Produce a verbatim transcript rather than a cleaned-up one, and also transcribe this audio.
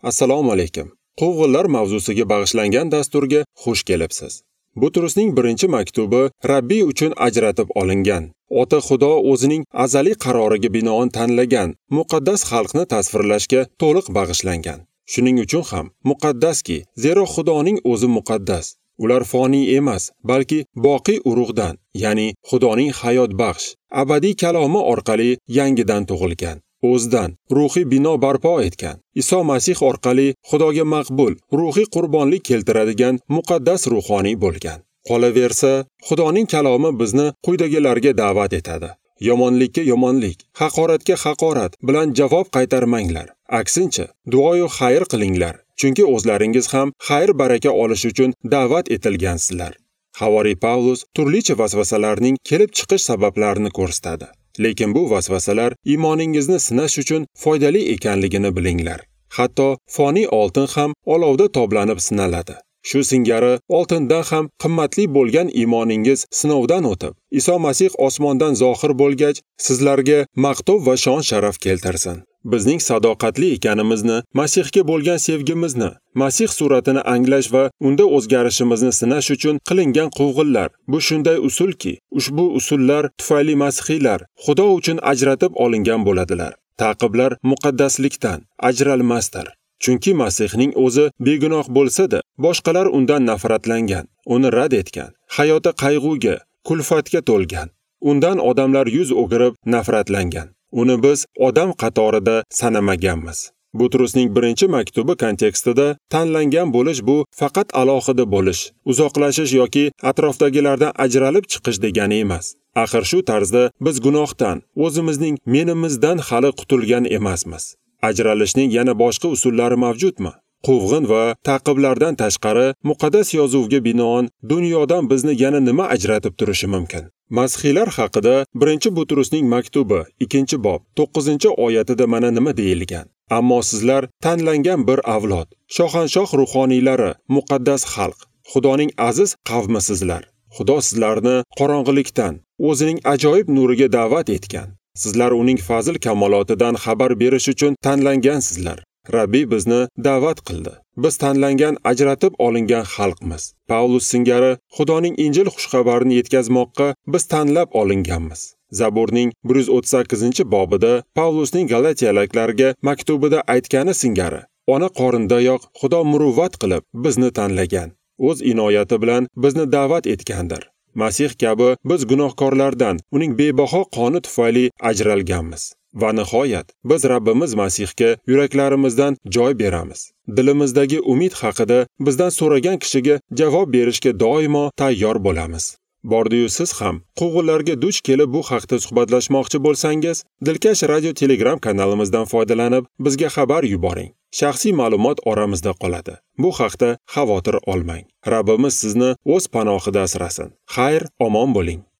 Assalomu alaykum. Quvg'inlar mavzusiga bag'ishlangan dasturga xush kelibsiz. Butrusning birinchi maktubi Rabbiy uchun ajratib olingan, Ota Xudo o'zining azaliy qaroriga binoan tanlagan muqaddas xalqni tasvirlashga to'liq bag'ishlangan. Shuning uchun ham muqaddaski, zero Xudoning o'zi muqaddas. Ular foniy emas, balki boqiy urug'dan, ya'ni Xudoning hayot baxsh, abadiy kalomi orqali yangidan tug'ilgan. O'zidan ruhiy bino barpo etgan. Iso Masih orqali Xudoga maqbul, ruhiy qurbonlik keltiradigan muqaddas ruhoniy bo'lgan. Qolaversa, Xudoning kalomi bizni quyidagilarga da'vat etadi. Yomonlikka yomonlik, haqoratga haqorat bilan javob qaytarmanglar. Aksincha, duoyu xayr qilinglar, chunki o'zlaringiz ham xayr baraka olish uchun da'vat etilgansizlar. Havoriy Pavlus turlicha vasvasalarning kelib chiqish sabablarini ko'rsatadi. Lekin bu vasvasalar iymoningizni sinash uchun foydali ekanligini bilinglar. Hatto foniy oltin ham olovda toblanib sinaladi. Shu singari oltindan ham qimmatli bo'lgan iymoningiz sinovdan o'tib, Iso Masih osmondan zohir bo'lgach, sizlarga maqtov va shon sharaf keltirsin. Bizning sadoqatli ekanimizni, Masihga bo'lgan sevgimizni, Masih suratini anglash va unda o'zgarishimizni sinash uchun qilingan quvg'inlar. Bu shunday usulki, ushbu usullar tufayli masihiylar Xudo uchun ajratib olingan bo'ladilar. Taqiblar muqaddaslikdan ajralmasdir. Chunki Masihning o'zi begunoh bo'lsa-da, boshqalar undan nafratlangan, uni rad etgan, hayoti qayg'uga, kulfatga to'lgan. Undan odamlar yuz o'girib nafratlangan. Uni biz odam qatorida sanamaganmiz. Butrusning birinchi maktubi kontekstida tanlangan bo'lish bu faqat alohida bo'lish, uzoqlashish yoki atrofdagilardan ajralib chiqish degani emas. Axir shu tarzda biz gunohdan, o'zimizning menimizdan hali qutulgan emasmiz. Ajralishning yana boshqa usullari mavjudmi? Quvg'in va taqiblardan tashqari muqaddas yozuvga binoan dunyodan bizni yana nima ajratib turishi mumkin? Masihiylar haqida birinchi Butrusning maktubi ikkinchi bob to'qqizinchi oyatida mana nima deyilgan? Ammo sizlar tanlangan bir avlod, shohanshoh ruhoniylari, muqaddas xalq, Xudoning aziz qavmisizlar. Xudo sizlarni qorong'ilikdan o'zining ajoyib nuriga da'vat etgan. Sizlar uning fazl kamolotidan xabar berish uchun tanlangansizlar. Rabbiy bizni da'vat qildi. Biz tanlangan, ajratib olingan xalqmiz. Pavlus singari Xudoning Injil xushxabarini yetkazmoqqa biz tanlab olinganmiz. Zaburning bir yuz o'ttiz sakkizinchi bobida Pavlusning Galatiyaliklarga maktubida aytgani singari, ona qorindayoq Xudo muruvvat qilib bizni tanlagan. O'z inoyati bilan bizni da'vat etgandir. Masih kabi biz gunohkorlardan uning bebaho qoni tufayli ajralganmiz. Va nihoyat, biz Rabbimiz Masihga yuraklarimizdan joy beramiz. Dilimizdagi umid haqida bizdan so'ragan kishiga javob berishga doimo tayyor bo'lamiz. Bordiyu siz ham quvg'inlarga duch kelib bu haqda suhbatlashmoqchi bo'lsangiz, Dilkash radio Telegram kanalimizdan foydalanib bizga xabar yuboring. Shaxsiy ma'lumot oramizda qoladi. Bu haqda xavotir olmang. Rabbimiz sizni o'z panohida asrasin. Xayr, omon bo'ling.